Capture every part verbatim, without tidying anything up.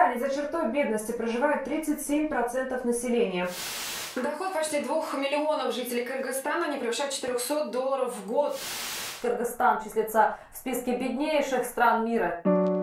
Кыргызстане за чертой бедности проживает тридцать семь процентов населения. Доход почти двух миллионов жителей Кыргызстана не превышает четырёхсот долларов в год. Кыргызстан числится в списке беднейших стран мира.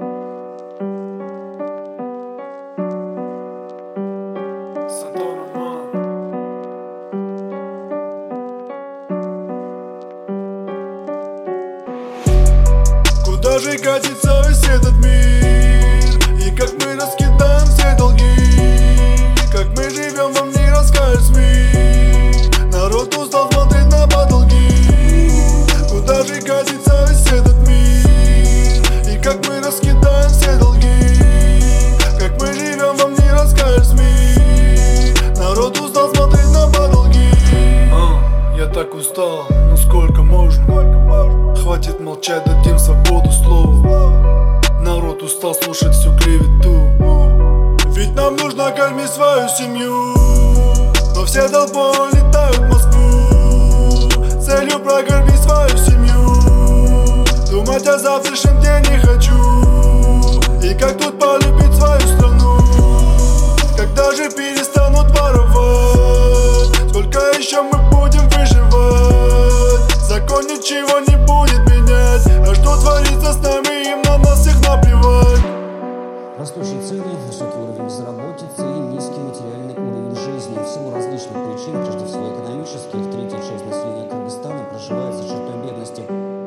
Куда же катится весь этот мир? И как мы раскидаем все долги? Как мы живем, вам не расскажешь СМИ. Народ устал смотреть на потолки. Куда же катится весь этот мир? И как мы раскидаем все долги? Как мы живем, вам не расскажешь СМИ. Народ устал смотреть на потолки. а, Я так устал, ну сколько можно? Хватит молчать, дадим свободу слову. Народ устал слушать всю клевету. Ведь нам нужно кормить свою семью, но все толпой летают в Москву. Целью прокормить свою семью. Думать о завтрашнем дне не хочу. И как тут полюбить свою страну? Когда же перестанут воровать? Сколько еще мы будем выживать? Закон ничего не будет менять. А что творится с нами, им на нас всех наплевать. Растущие цены, высокий уровень безработицы и низкий материальный уровень жизни. В силу различных причин, прежде всего экономических, третья часть населения Кыргызстана проживает за чертой бедности.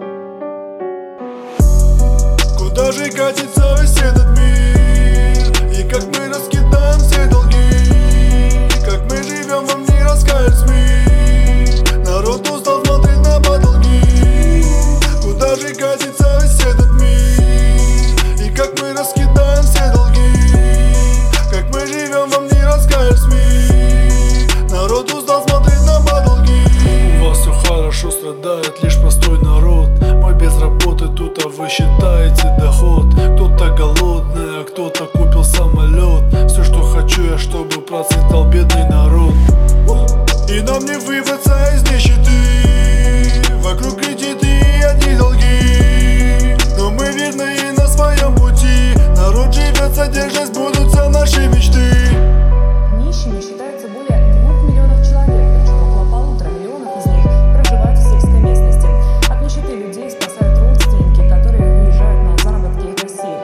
Куда же катится весь этот мир? И как мы раскидаем все долги? Как мы живем, вам не расскажешь СМИ. Народ устал смотреть на потолки. Куда же катится весь этот мир? И как мы раскидаем все долги? Как мы живем, вам не расскажешь СМИ. Народ устал смотреть на потолки. У вас все хорошо, страдает лишь простой народ. Мы без работы тут, а вы считаете доход. Кто-то голодный, а кто-то купил самолет. Все, что хочу я, чтобы процветал бедный народ. И нам не выбраться из нищеты. Вокруг кредиты и одни долги. Но мы верны и на своем пути. Народ живет, содержась будутся наши мечты. Нищими считаются более двух миллионов человек, причем около полутора миллионов из них проживают в сельской местности. От нищеты людей спасают родственники, которые уезжают на заработки из России.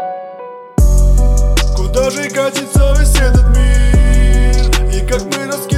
Куда же катится весь этот мир? И как мы раскидаем